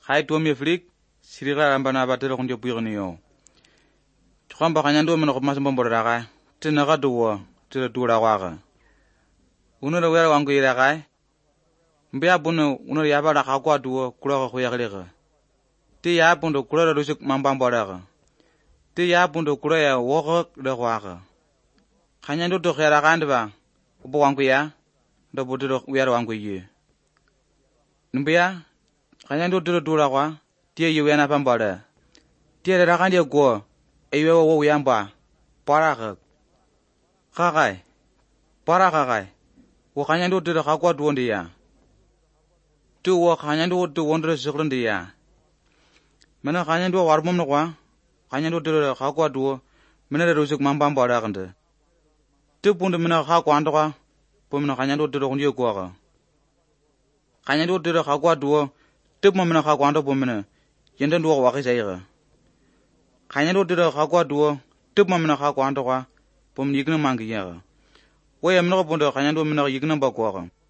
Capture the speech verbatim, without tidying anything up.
Hai tuo mi flik sirira ramba na batero kunjo puyoni yo. Chkwamba kanyando meno kuma sembo mbora kai. Tina ka duwo tira dura waga. Unura wera wangu ira kai. Mbia bunu unura yaba da kakwa duwo kura ko kuya klega. Ti ya bundo kura da rusuk mamba mbora ka. Ti ya bundo kura ya woko da waga. Kanyando to kera kande ba. Ubo wangu ya. Da budiro wera wangu ye. Mbia kanyando tira dura kwa. Tia yuwe na pambora. Tia da kande go. Ewe wo yamba. Para ka. Kakai. Para kakai. Wo kanyando tira kakwa duwondi ya. Tu wo kanyando tu wondre sikrundi ya. Mena kanyando warmum no kwa. Kanyando tira kakwa duwo. Mena da rusuk mamba mbora kande. Tu pundu mena kakwa ando kwa. Po mena kanyando tira kundi yo kwa ka. Kanyando tira kakwa duwo. Tu mo mena kakwa ando po mena. Yende duwo waki sayiga. Kanyando tira kakwa duwo. Tu mo mena kakwa ando kwa. Po mena yikna mangi ya ka. Wo ya mena ko pundu kanyando mena yikna ba kwa ka.